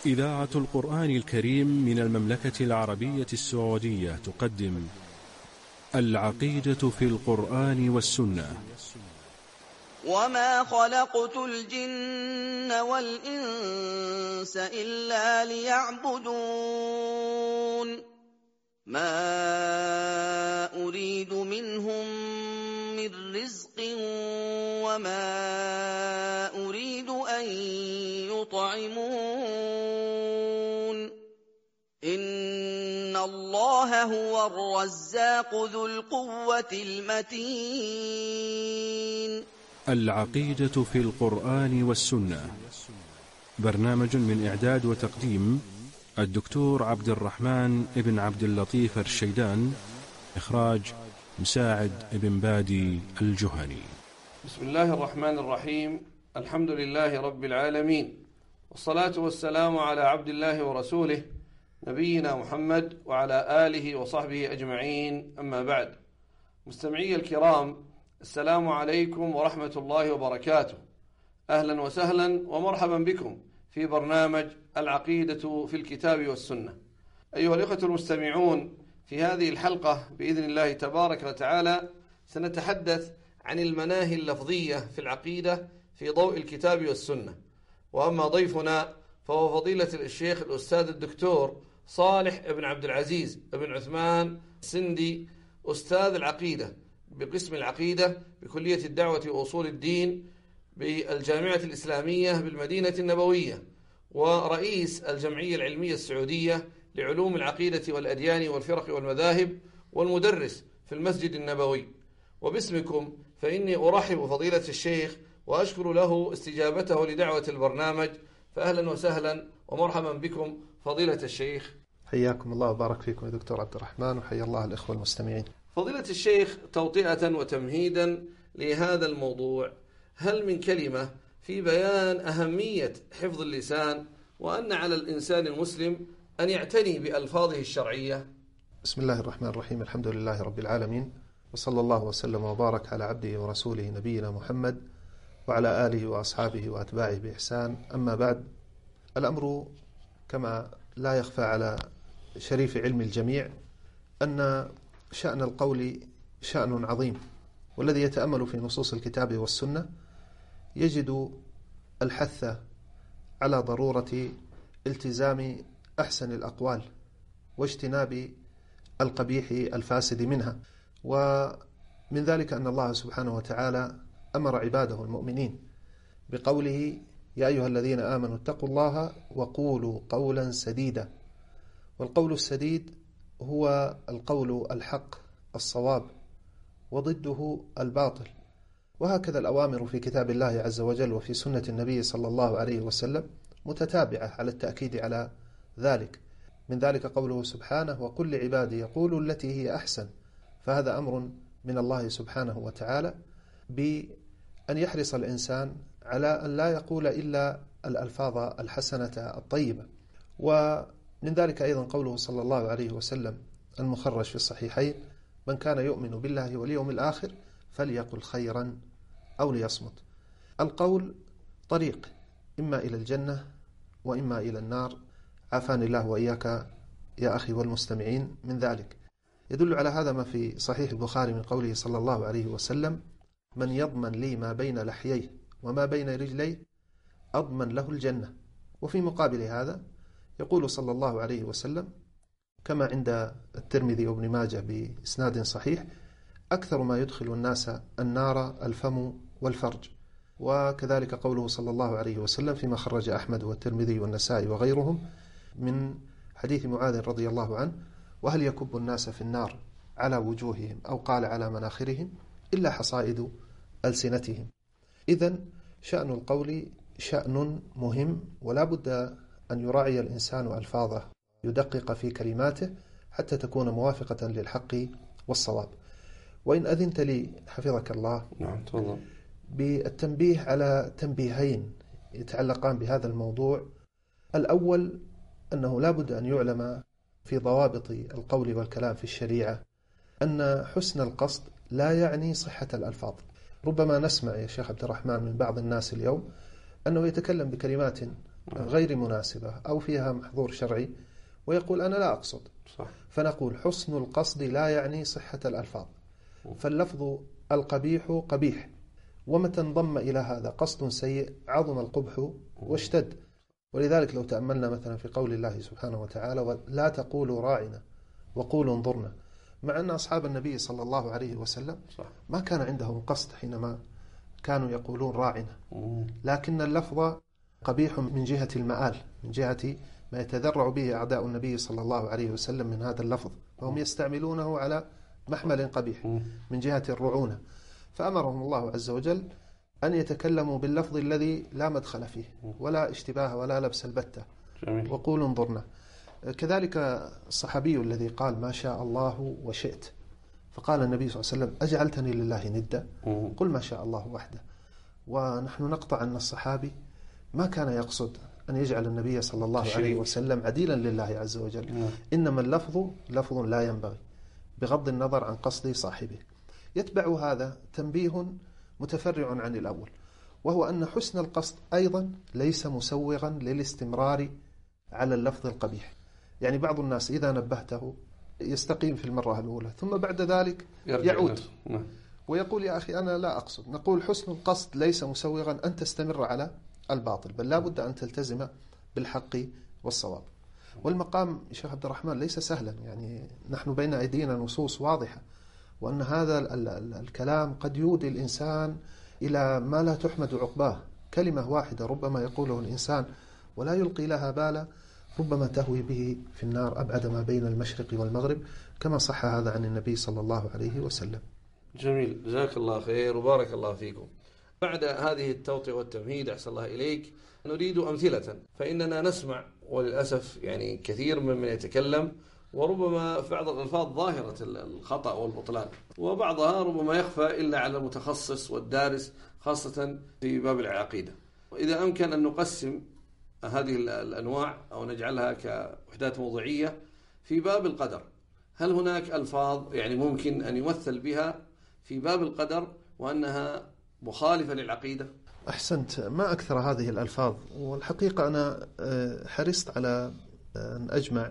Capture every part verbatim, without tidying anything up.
إذاعة القرآن الكريم من المملكة العربية السعودية تقدم العقيدة في القرآن والسنة. وما خلقت الجن والإنس إلا ليعبدون ما أريد منهم من رزق وما أريد أن يطعمون إن الله هو الرزاق ذو القوة المتين. العقيدة في القرآن والسنة، برنامج من إعداد وتقديم الدكتور عبد الرحمن ابن عبد اللطيف الشيدان، إخراج مساعد ابن بادي الجهني. بسم الله الرحمن الرحيم. الحمد لله رب العالمين، والصلاة والسلام على عبد الله ورسوله نبينا محمد وعلى آله وصحبه أجمعين، أما بعد. مستمعي الكرام، السلام عليكم ورحمة الله وبركاته. أهلا وسهلا ومرحبا بكم في برنامج العقيدة في الكتاب والسنة. أيها الإخوة المستمعون، في هذه الحلقة بإذن الله تبارك وتعالى سنتحدث عن المناهي اللفظية في العقيدة في ضوء الكتاب والسنة. وأما ضيفنا فهو فضيلة الشيخ الأستاذ الدكتور صالح بن عبد العزيز بن عثمان السندي، أستاذ العقيدة بقسم العقيدة بكلية الدعوة وأصول الدين بالجامعة الإسلامية بالمدينة النبوية، ورئيس الجمعية العلمية السعودية لعلوم العقيدة والأديان والفرق والمذاهب، والمدرس في المسجد النبوي. وباسمكم فإني أرحب فضيلة الشيخ وأشكر له استجابته لدعوة البرنامج، فأهلا وسهلا ومرحبا بكم فضيلة الشيخ. حياكم الله وبارك فيكم يا دكتور عبد الرحمن، وحيا الله الإخوة المستمعين. فضيلة الشيخ، توطئة وتمهيدا لهذا الموضوع، هل من كلمة في بيان أهمية حفظ اللسان، وأن على الإنسان المسلم أن يعتني بألفاظه الشرعية؟ بسم الله الرحمن الرحيم. الحمد لله رب العالمين، وصلى الله وسلم وبارك على عبده ورسوله نبينا محمد وعلى آله وأصحابه وأتباعه بإحسان، أما بعد. الأمر كما لا يخفى على شريف علم الجميع أن شأن القول شأن عظيم، والذي يتأمل في نصوص الكتاب والسنة يجد الحث على ضرورة التزام أحسن الأقوال واجتناب القبيح الفاسد منها. ومن ذلك أن الله سبحانه وتعالى أمر عباده المؤمنين بقوله: يا أيها الذين آمنوا اتقوا الله وقولوا قولا سديدا. والقول السديد هو القول الحق الصواب، وضده الباطل. وهكذا الأوامر في كتاب الله عز وجل وفي سنة النبي صلى الله عليه وسلم متتابعة على التأكيد على ذلك. من ذلك قوله سبحانه: وقل لعبادي يقولوا التي هي أحسن. فهذا أمر من الله سبحانه وتعالى بأن يحرص الإنسان على أن لا يقول إلا الألفاظ الحسنة الطيبة. ومن ذلك أيضا قوله صلى الله عليه وسلم المخرج في الصحيحين: من كان يؤمن بالله واليوم الآخر فليقل خيرا أو ليصمت. القول طريق إما إلى الجنة وإما إلى النار، عافاني الله وإياك يا أخي والمستمعين من ذلك. يدل على هذا ما في صحيح البخاري من قوله صلى الله عليه وسلم: من يضمن لي ما بين لحييه وما بين رجليه أضمن له الجنة. وفي مقابل هذا يقول صلى الله عليه وسلم كما عند الترمذي وابن ماجه بإسناد صحيح: أكثر ما يدخل الناس النار الفم والفرج. وكذلك قوله صلى الله عليه وسلم فيما خرج أحمد والترمذي والنسائي وغيرهم من حديث معاذ رضي الله عنه: وهل يكب الناس في النار على وجوههم أو قال على مناخرهم إلا حصائد ألسنتهم. إذن شأن القول شأن مهم، ولا بد أن يراعي الإنسان ألفاظه، يدقق في كلماته حتى تكون موافقة للحق والصواب. وإن أذنت لي حفظك الله، نعم تفضل، بالتنبيه على تنبيهين يتعلقان بهذا الموضوع. الأول أنه لا بد أن يعلم في ضوابط القول والكلام في الشريعة أن حسن القصد لا يعني صحة الألفاظ. ربما نسمع يا شيخ عبد الرحمن من بعض الناس اليوم أنه يتكلم بكلمات غير مناسبة أو فيها محظور شرعي ويقول أنا لا أقصد، صح. فنقول حسن القصد لا يعني صحة الألفاظ، فاللفظ القبيح قبيح، ومتى انضم إلى هذا قصد سيء عظم القبح واشتد. ولذلك لو تأملنا مثلا في قول الله سبحانه وتعالى ولا تقولوا راعنا وقولوا انظرنا، مع أن أصحاب النبي صلى الله عليه وسلم ما كان عندهم قصد حينما كانوا يقولون راعنا، لكن اللفظ قبيح من جهة المآل، من جهة ما يتذرع به أعداء النبي صلى الله عليه وسلم من هذا اللفظ، فهم يستعملونه على محمل قبيح من جهة الرعونة، فأمرهم الله عز وجل أن يتكلموا باللفظ الذي لا مدخل فيه ولا اشتباه ولا لبس البتة، وقولوا انظرنا. كذلك الصحابي الذي قال ما شاء الله وشئت، فقال النبي صلى الله عليه وسلم أجعلتني لله ندا؟ قل ما شاء الله وحده. ونحن نقطع أن الصحابي ما كان يقصد أن يجعل النبي صلى الله عليه وسلم عديلا لله عز وجل، إنما اللفظ لفظ لا ينبغي بغض النظر عن قصد صاحبه. يتبع هذا تنبيه متفرع عن الأول، وهو أن حسن القصد أيضا ليس مسوغا للاستمرار على اللفظ القبيح. يعني بعض الناس إذا نبهته يستقيم في المرة الأولى، ثم بعد ذلك يعود ويقول يا أخي أنا لا أقصد. نقول حسن القصد ليس مسوغا أن تستمر على الباطل، بل لا بد أن تلتزم بالحق والصواب. والمقام شيخ عبد الرحمن ليس سهلا، يعني نحن بين أيدينا نصوص واضحة، وأن هذا الكلام قد يودي الإنسان إلى ما لا تحمد عقباه. كلمة واحدة ربما يقوله الإنسان ولا يلقي لها بالا، ربما تهوي به في النار أبعد ما بين المشرق والمغرب، كما صح هذا عن النبي صلى الله عليه وسلم. جميل، جزاك الله خير وبارك الله فيكم. بعد هذه التوطئة والتمهيد أحسن الله إليك، نريد أمثلة، فإننا نسمع وللأسف يعني كثير ممن يتكلم وربما في بعض الألفاظ ظاهرة الخطأ والبطلان، وبعضها ربما يخفى إلا على المتخصص والدارس، خاصة في باب العقيدة. وإذا أمكن أن نقسم هذه الأنواع أو نجعلها كوحدات موضوعية في باب القدر، هل هناك ألفاظ يعني ممكن أن يمثل بها في باب القدر وأنها مخالفة للعقيدة؟ أحسنت، ما أكثر هذه الألفاظ. والحقيقة أنا حرصت على أن أجمع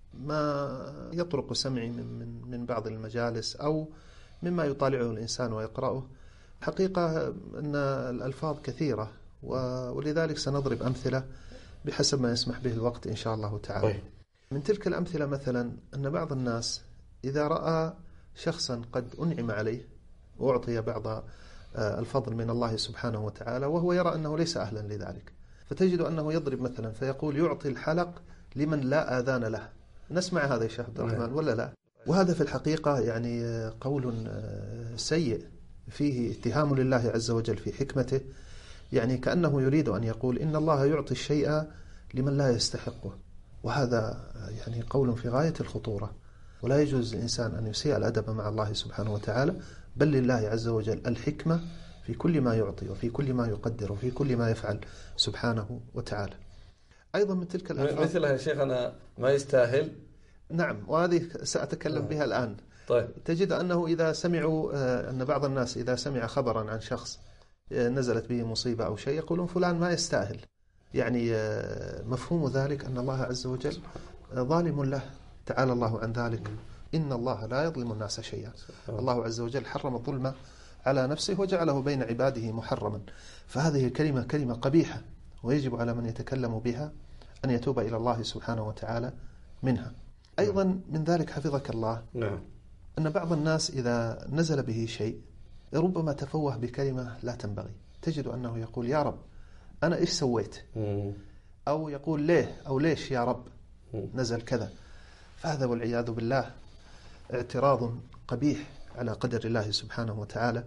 ما يطرق سمعي من من بعض المجالس أو مما يطالعه الإنسان ويقرأه. حقيقة أن الألفاظ كثيرة، ولذلك سنضرب أمثلة بحسب ما يسمح به الوقت إن شاء الله تعالى. من تلك الأمثلة مثلا أن بعض الناس إذا رأى شخصا قد أنعم عليه وأعطي بعض الفضل من الله سبحانه وتعالى وهو يرى أنه ليس أهلا لذلك، فتجد أنه يضرب مثلا فيقول يعطي الحلق لمن لا آذان له. نسمع هذا يا شيخ عبد الرحمن ولا لا؟ وهذا في الحقيقة يعني قول سيء فيه اتهام لله عز وجل في حكمته، يعني كأنه يريد أن يقول إن الله يعطي الشيء لمن لا يستحقه، وهذا يعني قول في غاية الخطورة. ولا يجوز الإنسان أن يسيء الأدب مع الله سبحانه وتعالى، بل لله عز وجل الحكمة في كل ما يعطي وفي كل ما يقدر وفي كل ما يفعل سبحانه وتعالى. أيضا من تلك الألفاظ مثلها يا شيخنا ما يستاهل. نعم، وهذه سأتكلم بها الآن. طيب. تجد أنه إذا سمعوا أن بعض الناس إذا سمع خبرا عن شخص نزلت به مصيبة أو شيء يقولون فلان ما يستاهل، يعني مفهوم ذلك أن الله عز وجل ظالم له، تعالى الله عن ذلك، إن الله لا يظلم الناس شيئا. الله عز وجل حرم الظلم على نفسه وجعله بين عباده محرما. فهذه الكلمة كلمة قبيحة، ويجب على من يتكلم بها أن يتوب إلى الله سبحانه وتعالى منها. أيضا من ذلك حفظك الله أن بعض الناس إذا نزل به شيء ربما تفوه بكلمة لا تنبغي، تجد أنه يقول يا رب أنا إيش سويت، أو يقول ليه أو ليش يا رب نزل كذا. فهذا والعياذ بالله اعتراض قبيح على قدر الله سبحانه وتعالى،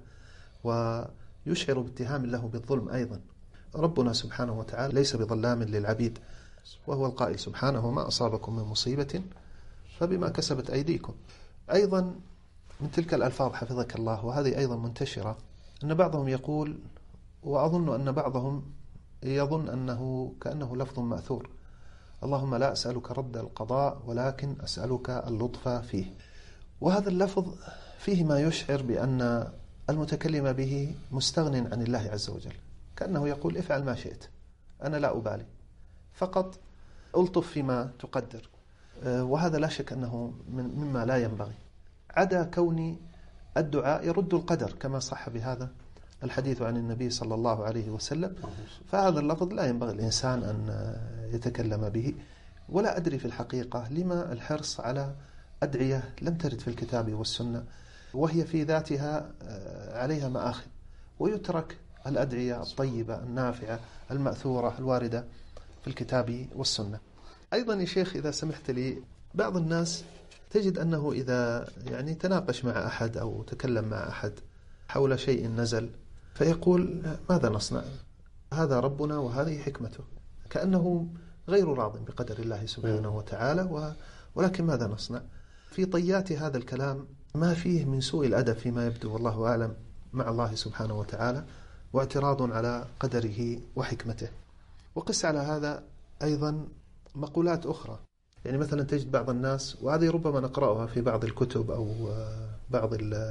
ويشعر باتهام له بالظلم. أيضا ربنا سبحانه وتعالى ليس بظلام للعبيد، وهو القائل سبحانه ما أصابكم من مصيبة فبما كسبت أيديكم. أيضا من تلك الألفاظ حفظك الله، وهذه أيضا منتشرة، أن بعضهم يقول، وأظن أن بعضهم يظن أنه كأنه لفظ مأثور، اللهم لا أسألك رد القضاء ولكن أسألك اللطف فيه. وهذا اللفظ فيه ما يشعر بأن المتكلم به مستغن عن الله عز وجل، كأنه يقول افعل ما شئت أنا لا أبالي، فقط ألطف فيما تقدر، وهذا لا شك أنه مما لا ينبغي، عدا كون الدعاء يرد القدر كما صح بهذا الحديث عن النبي صلى الله عليه وسلم، فهذا اللفظ لا ينبغي الإنسان أن يتكلم به. ولا أدري في الحقيقة لما الحرص على أدعية لم ترد في الكتاب والسنة، وهي في ذاتها عليها مآخذ، ويترك الأدعية الطيبة النافعة المأثورة الواردة في الكتاب والسنة. أيضا يا شيخ إذا سمحت لي، بعض الناس تجد أنه إذا يعني تناقش مع أحد أو تكلم مع أحد حول شيء نزل فيقول ماذا نصنع؟ هذا ربنا وهذه حكمته، كأنه غير راض بقدر الله سبحانه وتعالى، ولكن ماذا نصنع؟ في طيات هذا الكلام ما فيه من سوء الأدب فيما يبدو والله أعلم مع الله سبحانه وتعالى، واعتراض على قدره وحكمته. وقس على هذا أيضا مقولات أخرى، يعني مثلا تجد بعض الناس، وهذه ربما نقرأها في بعض الكتب أو بعض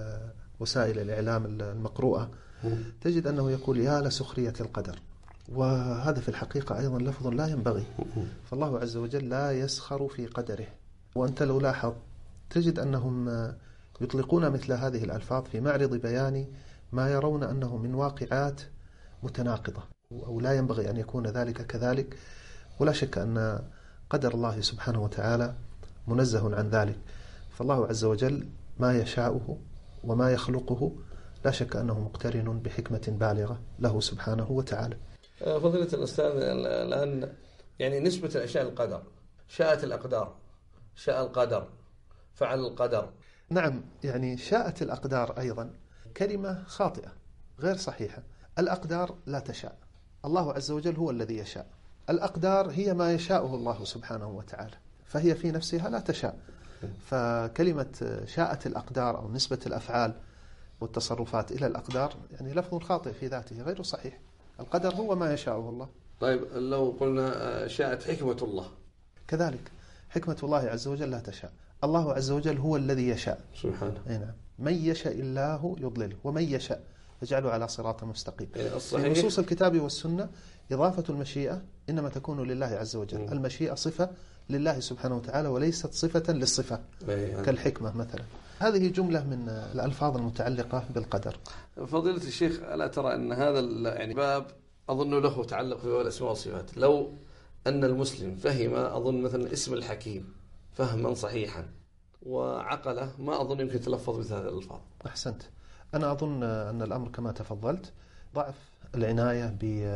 وسائل الإعلام المقروءة، تجد أنه يقول يا لسخرية القدر، وهذا في الحقيقة أيضا لفظ لا ينبغي، فالله عز وجل لا يسخر في قدره. وأنت لو لاحظ تجد أنهم يطلقون مثل هذه الألفاظ في معرض بيان ما يرون أنه من واقعات متناقضة، أو لا ينبغي أن يكون ذلك كذلك. ولا شك أن قدر الله سبحانه وتعالى منزه عن ذلك، فالله عز وجل ما يشاءه وما يخلقه لا شك أنه مقترن بحكمة بالغة له سبحانه وتعالى. فضيلة الأستاذ، الآن يعني نسبة الأشياء القدر، شاءت الأقدار، شاء القدر، فعل القدر. نعم، يعني شاءت الأقدار أيضا كلمة خاطئة غير صحيحة. الأقدار لا تشاء، الله عز وجل هو الذي يشاء. الأقدار هي ما يشاءه الله سبحانه وتعالى، فهي في نفسها لا تشاء. فكلمة شاءت الأقدار أو نسبة الأفعال والتصرفات إلى الأقدار يعني لفظ خاطئ في ذاته غير صحيح. القدر هو ما يشاءه الله. طيب لو قلنا شاءت حكمة الله، كذلك حكمة الله عز وجل لا تشاء، الله عز وجل هو الذي يشاء سبحانه. نعم، من يشاء الله يضلله ومن يشاء يجعله على صراط مستقيم. يعني في نصوص الكتاب والسنة إضافة المشيئة إنما تكون لله عز وجل. م. المشيئة صفة لله سبحانه وتعالى وليست صفة للصفة، يعني كالحكمة مثلا. هذه جملة من الألفاظ المتعلقة بالقدر. فضيلة الشيخ، ألا ترى أن هذا يعني باب أظن له تعلق في الأسماء والصفات؟ لو أن المسلم فهم أظن مثلا اسم الحكيم فهما صحيحا وعقله، ما أظن يمكن يتلفظ مثل هذه الألفاظ. أحسنت. أنا أظن أن الأمر كما تفضلت ضعف العناية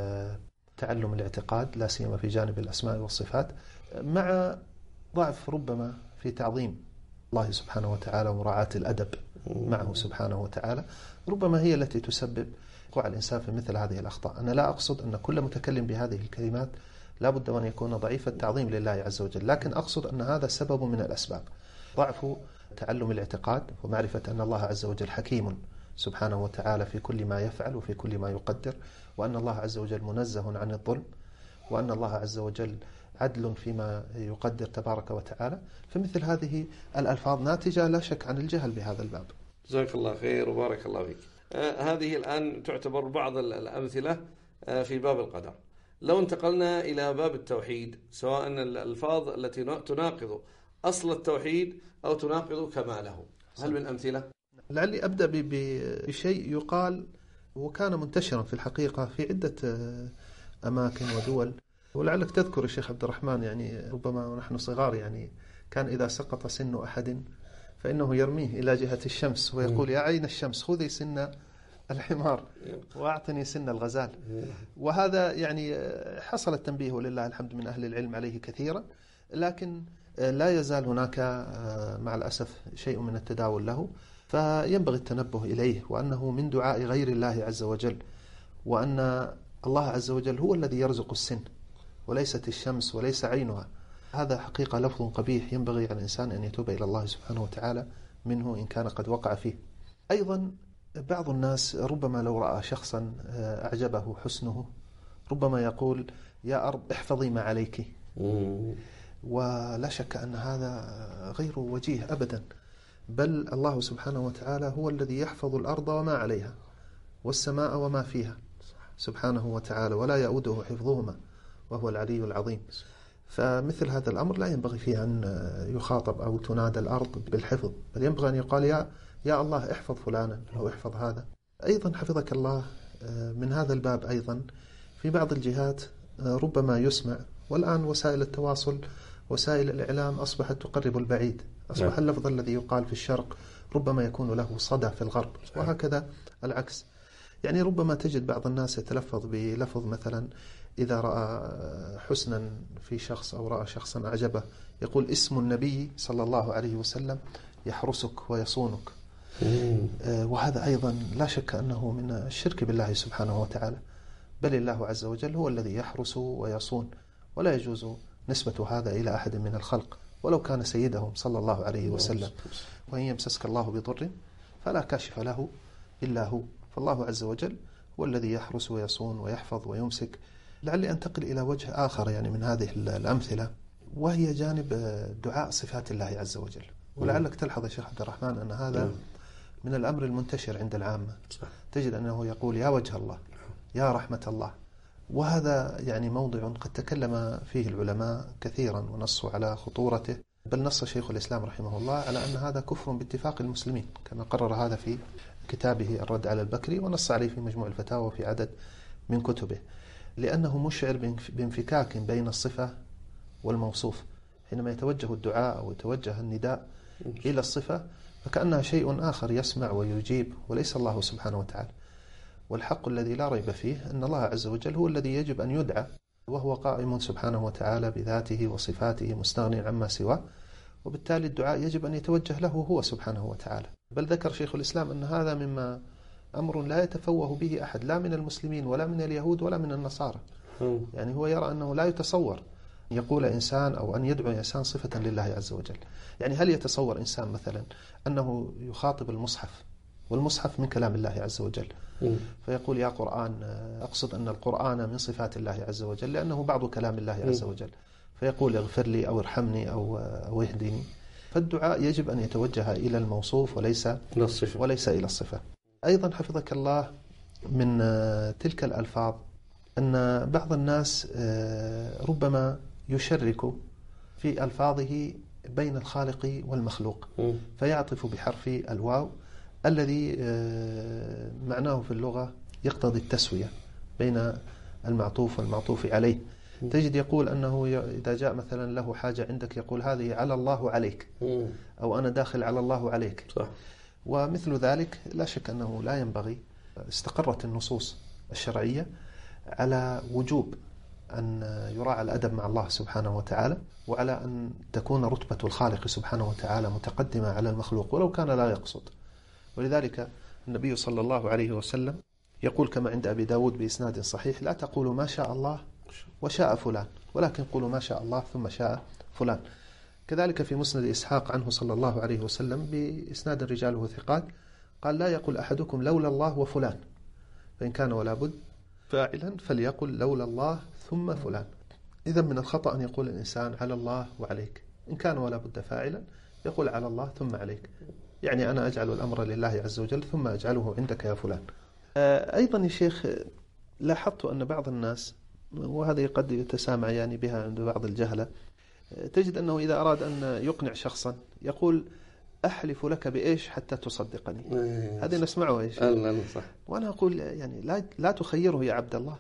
بتعلم الاعتقاد لا سيما في جانب الأسماء والصفات، مع ضعف ربما في تعظيم الله سبحانه وتعالى ومراعاة الأدب معه سبحانه وتعالى، ربما هي التي تسبب وقوع الإنسان في مثل هذه الأخطاء. أنا لا أقصد أن كل متكلم بهذه الكلمات لا بد أن يكون ضعيف التعظيم لله عز وجل، لكن أقصد أن هذا سبب من الأسباب، ضعف تعلم الاعتقاد ومعرفة أن الله عز وجل حكيم سبحانه وتعالى في كل ما يفعل وفي كل ما يقدر، وأن الله عز وجل منزه عن الظلم، وأن الله عز وجل عدل فيما يقدر تبارك وتعالى. فمثل هذه الألفاظ ناتجة لا شك عن الجهل بهذا الباب. جزاك الله خير وبارك الله فيك. آه هذه الآن تعتبر بعض الأمثلة آه في باب القدر. لو انتقلنا إلى باب التوحيد، سواء الألفاظ التي تناقض أصل التوحيد أو تناقض كماله، هل من أمثلة؟ لعلي أبدأ بشيء يقال وكان منتشرا في الحقيقة في عدة أماكن ودول، ولعلك تذكر الشيخ عبد الرحمن، يعني ربما ونحن صغار يعني كان إذا سقط سن أحد فإنه يرميه إلى جهة الشمس ويقول يا عين الشمس خذي سن الحمار وأعطني سن الغزال. وهذا يعني حصل التنبيه ولله الحمد من أهل العلم عليه كثيرا، لكن لا يزال هناك مع الأسف شيء من التداول له، فينبغي التنبه إليه، وأنه من دعاء غير الله عز وجل، وأن الله عز وجل هو الذي يرزق السن وليست الشمس وليس عينها. هذا حقيقة لفظ قبيح ينبغي على الإنسان أن يتوب إلى الله سبحانه وتعالى منه إن كان قد وقع فيه. أيضا بعض الناس ربما لو رأى شخصا أعجبه حسنه ربما يقول يا أرض احفظي ما عليك، ولا شك أن هذا غير وجيه أبدا، بل الله سبحانه وتعالى هو الذي يحفظ الأرض وما عليها والسماء وما فيها سبحانه وتعالى، ولا يؤوده حفظهما وهو العلي العظيم. فمثل هذا الأمر لا ينبغي فيه أن يخاطب أو تنادى الأرض بالحفظ، بل ينبغي أن يقال يا, يا الله احفظ فلانا أو احفظ هذا. أيضا حفظك الله من هذا الباب أيضا في بعض الجهات ربما يسمع، والآن وسائل التواصل وسائل الإعلام أصبحت تقرب البعيد، أصبح اللفظ الذي يقال في الشرق ربما يكون له صدى في الغرب، وهكذا العكس. يعني ربما تجد بعض الناس يتلفظ بلفظ مثلا إذا رأى حسنا في شخص أو رأى شخصا أعجبه يقول اسم النبي صلى الله عليه وسلم يحرسك ويصونك. وهذا أيضا لا شك أنه من الشرك بالله سبحانه وتعالى، بل الله عز وجل هو الذي يحرس ويصون، ولا يجوز نسبة هذا إلى أحد من الخلق ولو كان سيدهم صلى الله عليه وسلم. وإن يمسسك الله بضر فلا كاشف له إلا هو، فالله عز وجل هو الذي يحرس ويصون ويحفظ ويمسك. لعلي أنتقل إلى وجه آخر يعني من هذه الأمثلة، وهي جانب دعاء صفات الله عز وجل. ولعلك تلحظ يا شيخ عبد الرحمن أن هذا من الأمر المنتشر عند العامة، تجد أنه يقول يا وجه الله، يا رحمة الله، وهذا يعني موضع قد تكلم فيه العلماء كثيرا ونصوا على خطورته، بل نص شيخ الإسلام رحمه الله على أن هذا كفر باتفاق المسلمين، كما قرر هذا في كتابه الرد على البكري، ونص عليه في مجموع الفتاوى في عدد من كتبه، لأنه مشعر بانفكاك بين الصفة والموصوف. حينما يتوجه الدعاء أو يتوجه النداء إلى الصفة فكأنها شيء آخر يسمع ويجيب وليس الله سبحانه وتعالى. والحق الذي لا ريب فيه أن الله عز وجل هو الذي يجب أن يدعى، وهو قائم سبحانه وتعالى بذاته وصفاته مستغني عما سواه، وبالتالي الدعاء يجب أن يتوجه له هو سبحانه وتعالى. بل ذكر شيخ الإسلام أن هذا مما أمر لا يتفوه به أحد، لا من المسلمين ولا من اليهود ولا من النصارى. يعني هو يرى أنه لا يتصور يقول إنسان أو أن يدعو إنسان صفة لله عز وجل. يعني هل يتصور إنسان مثلا أنه يخاطب المصحف، والمصحف من كلام الله عز وجل، فيقول يا قرآن، أقصد أن القرآن من صفات الله عز وجل لأنه بعض كلام الله عز وجل، فيقول اغفر لي أو ارحمني أو, أو اهدني. فالدعاء يجب أن يتوجه إلى الموصوف وليس وليس إلى الصفة. أيضا حفظك الله من تلك الألفاظ أن بعض الناس ربما يشرك في ألفاظه بين الخالق والمخلوق، فيعطف بحرف الواو الذي معناه في اللغة يقتضي التسوية بين المعطوف والمعطوف عليه. تجد يقول أنه إذا جاء مثلا له حاجة عندك يقول هذه على الله عليك، أو أنا داخل على الله عليك. صح. ومثل ذلك لا شك أنه لا ينبغي. استقرت النصوص الشرعية على وجوب أن يراعى الأدب مع الله سبحانه وتعالى، وعلى أن تكون رتبة الخالق سبحانه وتعالى متقدمة على المخلوق ولو كان لا يقصد. ولذلك النبي صلى الله عليه وسلم يقول كما عند أبي داود بإسناد صحيح لا تقولوا ما شاء الله وشاء فلان، ولكن قولوا ما شاء الله ثم شاء فلان. كذلك في مسند إسحاق عنه صلى الله عليه وسلم بإسناد رجاله ثقات قال لا يقول أحدكم لولا الله وفلان، فإن كان ولا بد فاعلا فليقل لولا الله ثم فلان. إذا من الخطأ أن يقول الإنسان على الله وعليك، إن كان ولا بد فاعلا يقول على الله ثم عليك، يعني أنا أجعل الأمر لله عز وجل ثم أجعله عندك يا فلان. أيضا يا شيخ لاحظت أن بعض الناس، وهذه قد يتسامع يعني بها عند بعض الجهلة، تجد أنه إذا أراد أن يقنع شخصا يقول أحلف لك بإيش حتى تصدقني. هذه نسمعه إيش. صح. وأنا أقول يعني لا لا تخيره يا عبد الله،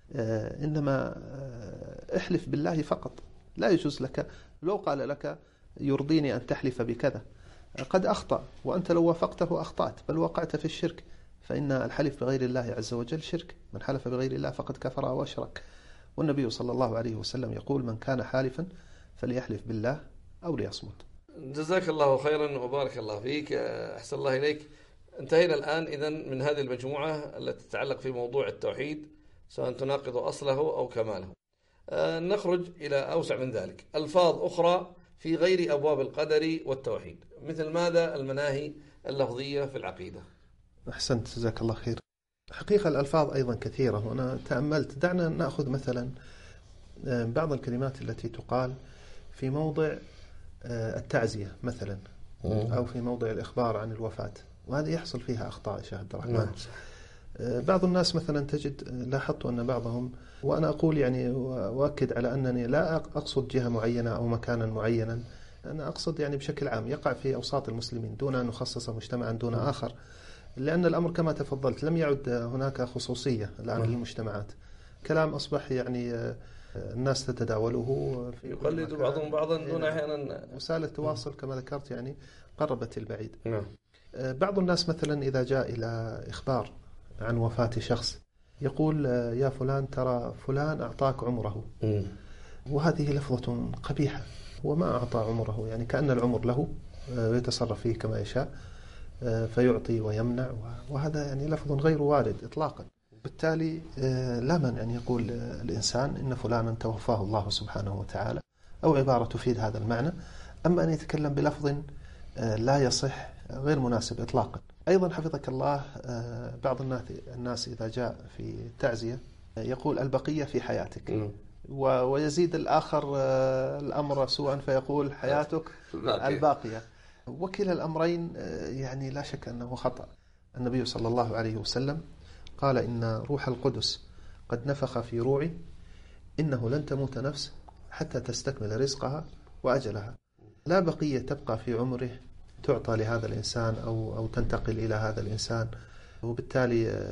إنما احلف بالله فقط. لا يجوز لك لو قال لك يرضيني أن تحلف بكذا قد أخطأ، وأنت لو وافقته أخطأت بل وقعت في الشرك، فإن الحلف بغير الله عز وجل شرك، من حلف بغير الله فقد كفر أو أشرك. والنبي صلى الله عليه وسلم يقول من كان حالفا فليحلف بالله أو ليصمت. جزاك الله خيرا وبارك الله فيك، أحسن الله إليك. انتهينا الآن إذن من هذه المجموعة التي تتعلق في موضوع التوحيد، سواء تناقض أصله أو كماله. أه نخرج إلى أوسع من ذلك، ألفاظ أخرى في غير أبواب القدر والتوحيد، مثل ماذا؟ المناهي اللفظية في العقيدة. أحسنت جزاك الله خير. حقيقة الألفاظ أيضا كثيرة، وأنا تأملت. دعنا نأخذ مثلا بعض الكلمات التي تقال في موضع التعزية مثلا، أو في موضع الإخبار عن الوفاة، وهذه يحصل فيها أخطاء شيخ عبد الرحمن. بعض الناس مثلا تجد، لاحظت أن بعضهم، وأنا أقول يعني وأؤكد على أنني لا أقصد جهة معينة أو مكانا معينا، أنا أقصد يعني بشكل عام يقع في أوساط المسلمين دون أن نخصص مجتمعا دون آخر، لأن الأمر كما تفضلت لم يعد هناك خصوصية الآن للمجتمعات. كلام أصبح يعني الناس تتداوله، يقلد بعضهم بعضا دون أحيانا وسائل التواصل كما ذكرت يعني قربت البعيد. نعم. بعض الناس مثلا إذا جاء إلى إخبار عن وفاة شخص يقول يا فلان ترى فلان أعطاك عمره، وهذه لفظة قبيحة، وما أعطى عمره، يعني كأن العمر له ويتصرف فيه كما يشاء فيعطي ويمنع، وهذا يعني لفظ غير وارد إطلاقا. بالتالي لا مانع أن يقول الإنسان إن فلانا توفاه الله سبحانه وتعالى، أو عبارة تفيد هذا المعنى. أما أن يتكلم بلفظ لا يصح غير مناسب إطلاقا. أيضا حفظك الله بعض الناس إذا جاء في التعزية يقول البقية في حياتك، ويزيد الآخر الأمر سوءا فيقول حياتك الباقية، وكلا الأمرين يعني لا شك أنه خطأ. النبي صلى الله عليه وسلم قال إن روح القدس قد نفخ في روعي إنه لن تموت نفس حتى تستكمل رزقها وأجلها، لا بقية تبقى في عمره تعطى لهذا الإنسان أو أو تنتقل إلى هذا الإنسان، وبالتالي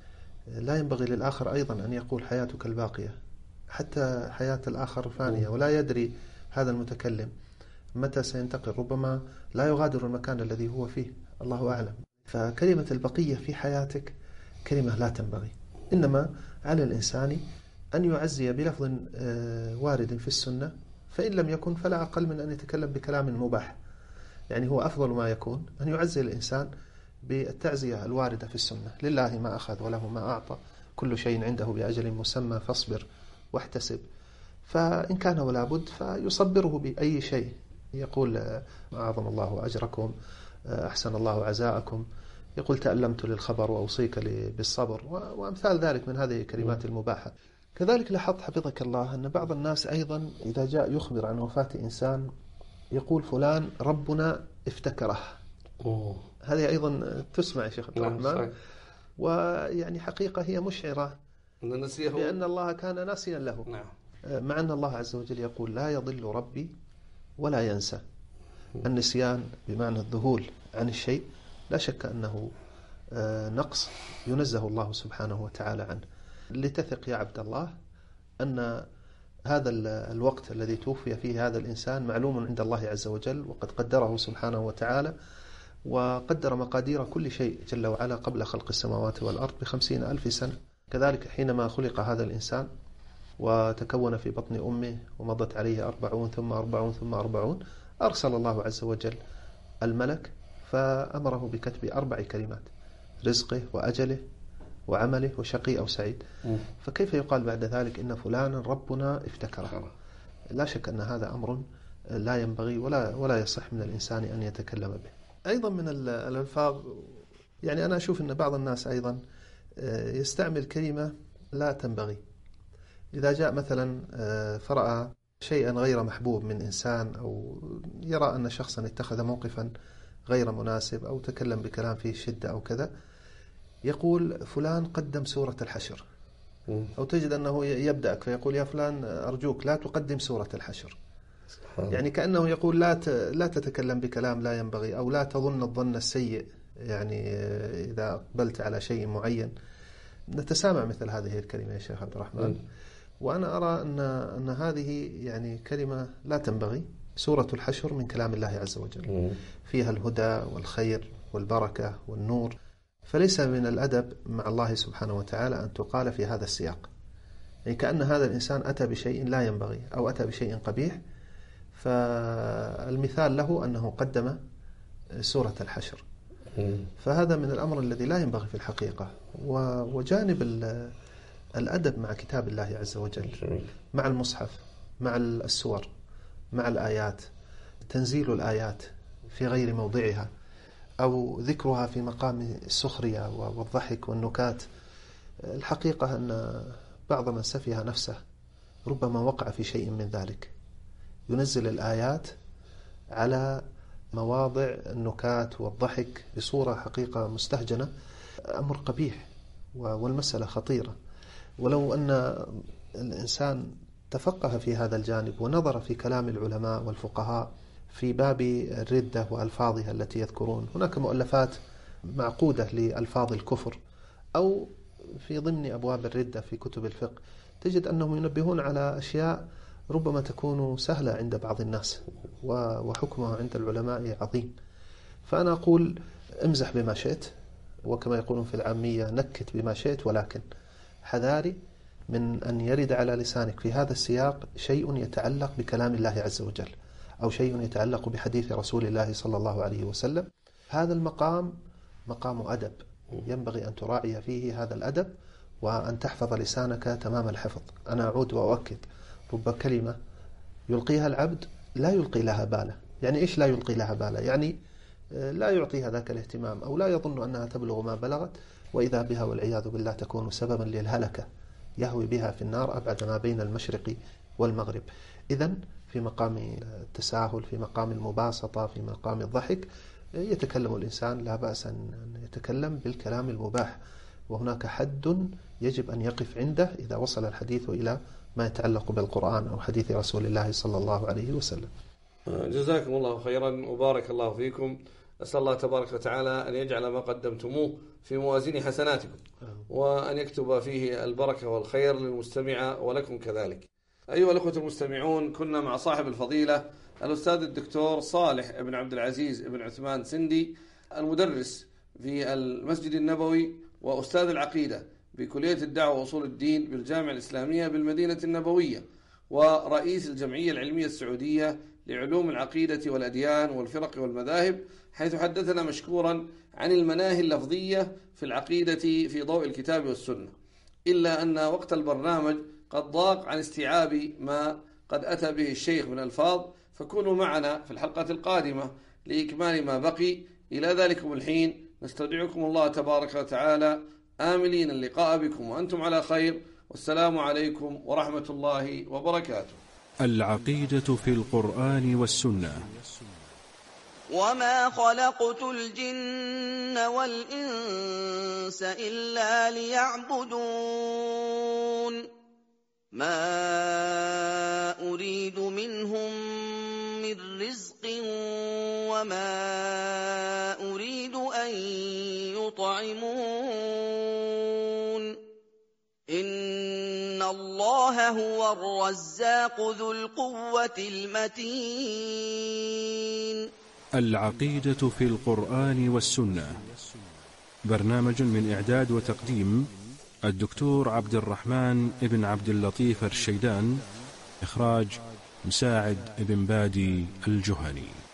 لا ينبغي للآخر أيضا أن يقول حياتك الباقية، حتى حياة الآخر فانية، ولا يدري هذا المتكلم متى سينتقل، ربما لا يغادر المكان الذي هو فيه، الله أعلم. فكلمة البقية في حياتك كلمة لا تنبغي، إنما على الإنسان أن يعزي بلفظ وارد في السنة، فإن لم يكن فلا أقل من أن يتكلم بكلام مباح، يعني هو أفضل ما يكون أن يعزي الإنسان بالتعزية الواردة في السنة. لله ما أخذ وله ما أعطى، كل شيء عنده بأجل مسمى فاصبر واحتسب. فإن كان ولا بد فيصبره بأي شيء، يقول أعظم الله أجركم، أحسن الله عزاءكم، يقول تألمت للخبر وأوصيك بالصبر، وأمثال ذلك من هذه الكلمات المباحة. كذلك لاحظت حفظك الله أن بعض الناس أيضا إذا جاء يخبر عن وفاة إنسان يقول فلان ربنا افتكره. أوه. هذه أيضا تسمع يا شيخ عبد الرحمن، ويعني حقيقة هي مشعرة بأن الله كان ناسيا له. نعم. مع أن الله عز وجل يقول لا يضل ربي ولا ينسى. النسيان بمعنى الذهول عن الشيء لا شك أنه نقص ينزه الله سبحانه وتعالى عنه. لتثق يا عبد الله أن هذا الوقت الذي توفي فيه هذا الإنسان معلوم عند الله عز وجل، وقد قدره سبحانه وتعالى، وقدر مقادير كل شيء جل وعلا قبل خلق السماوات والأرض بخمسين ألف سنة. كذلك حينما خلق هذا الإنسان وتكون في بطن أمه ومضت عليه أربعون ثم أربعون ثم أربعون، أرسل الله عز وجل الملك فأمره بكتب أربع كلمات: رزقه وأجله وعمله وشقي أو سعيد. فكيف يقال بعد ذلك إن فلانا ربنا افتكره؟ لا شك أن هذا أمر لا ينبغي ولا ولا يصح من الإنسان أن يتكلم به. أيضا من الألفاظ، يعني أنا أشوف أن بعض الناس أيضا يستعمل كلمة لا تنبغي. إذا جاء مثلا فرأى شيئا غير محبوب من إنسان، أو يرى أن شخصا اتخذ موقفا غير مناسب أو تكلم بكلام فيه شدة أو كذا، يقول فلان قدم سورة الحشر، أو تجد أنه يبدأك فيقول يا فلان أرجوك لا تقدم سورة الحشر، يعني كأنه يقول لا لا تتكلم بكلام لا ينبغي، أو لا تظن الظن السيء، يعني إذا أقبلت على شيء معين. نتسامع مثل هذه الكلمة يا شيخ عبد الرحمن، وأنا أرى أن أن هذه يعني كلمة لا تنبغي. سورة الحشر من كلام الله عز وجل، فيها الهدى والخير والبركة والنور، فليس من الأدب مع الله سبحانه وتعالى أن تقال في هذا السياق، يعني كأن هذا الإنسان أتى بشيء لا ينبغي أو أتى بشيء قبيح. فالمثال له أنه قدم سورة الحشر، فهذا من الأمر الذي لا ينبغي في الحقيقة. وجانب الأدب مع كتاب الله عز وجل، مع المصحف، مع السور، مع الآيات، تنزيل الآيات في غير موضعها أو ذكرها في مقام السخرية والضحك والنكات. الحقيقة أن بعض من سفه نفسه ربما وقع في شيء من ذلك، ينزل الآيات على مواضع النكات والضحك بصورة حقيقة مستهجنة، أمر قبيح والمسألة خطيرة. ولو أن الإنسان تفقه في هذا الجانب ونظر في كلام العلماء والفقهاء في باب الردة وألفاظها التي يذكرون، هناك مؤلفات معقودة لألفاظ الكفر، أو في ضمن أبواب الردة في كتب الفقه تجد أنهم ينبهون على أشياء ربما تكون سهلة عند بعض الناس وحكمها عند العلماء عظيم. فأنا أقول امزح بما شئت، وكما يقولون في العامية نكت بما شئت، ولكن حذاري من أن يرد على لسانك في هذا السياق شيء يتعلق بكلام الله عز وجل أو شيء يتعلق بحديث رسول الله صلى الله عليه وسلم. هذا المقام مقام أدب، ينبغي أن تراعي فيه هذا الأدب وأن تحفظ لسانك تمام الحفظ. أنا أعود وأؤكد، رب كلمة يلقيها العبد لا يلقي لها باله. يعني إيش لا يلقي لها باله؟ يعني لا يعطيها ذاك الاهتمام، أو لا يظن أنها تبلغ ما بلغت، وإذا بها والعياذ بالله تكون سببا للهلكة يهوي بها في النار أبعد ما بين المشرق والمغرب. إذن في مقام التساهل، في مقام المباسطة، في مقام الضحك، يتكلم الإنسان، لا بأس أن يتكلم بالكلام المباح، وهناك حد يجب أن يقف عنده إذا وصل الحديث إلى ما يتعلق بالقرآن أو حديث رسول الله صلى الله عليه وسلم. جزاكم الله خيرا وبارك الله فيكم. أسأل الله تبارك وتعالى أن يجعل ما قدمتموه في موازين حسناتكم، وأن يكتب فيه البركة والخير للمستمع ولكم كذلك. أيها الأخوة المستمعون، كنا مع صاحب الفضيلة الأستاذ الدكتور صالح بن عبد العزيز بن عثمان سندي، المدرس في المسجد النبوي وأستاذ العقيدة بكلية الدعوة وأصول الدين بالجامعة الإسلامية بالمدينة النبوية، ورئيس الجمعية العلمية السعودية لعلوم العقيدة والأديان والفرق والمذاهب، حيث حدثنا مشكورا عن المناهي اللفظية في العقيدة في ضوء الكتاب والسنة. إلا أن وقت البرنامج قد ضاق عن استيعاب ما قد أتى به الشيخ من ألفاظ، فكونوا معنا في الحلقة القادمة لإكمال ما بقي. إلى ذلكم الحين نستودعكم الله تبارك وتعالى، آملين اللقاء بكم وأنتم على خير، والسلام عليكم ورحمة الله وبركاته. العقيدة في القرآن والسنة. وما خلقت الجن والإنس إلا ليعبدون ما أريد منهم من رزق وما أريد أن يطعمون إن الله هو الرزاق ذو القوة المتين. العقيدة في القرآن والسنة، برنامج من إعداد وتقديم الدكتور عبد الرحمن ابن عبد اللطيف الشيدان، إخراج مساعد ابن بادي الجهني.